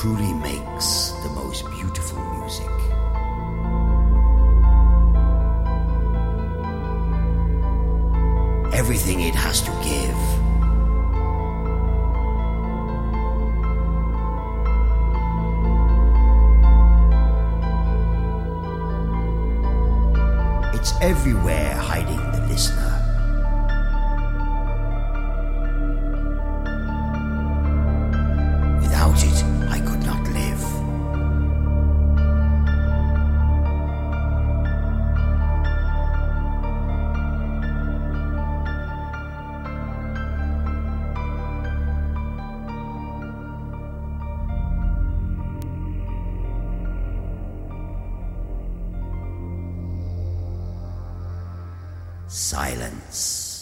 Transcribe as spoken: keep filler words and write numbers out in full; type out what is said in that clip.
truly makes the most beautiful music. Everything it has to give. It's everywhere hiding the listener. Without it, I could not live. Silence.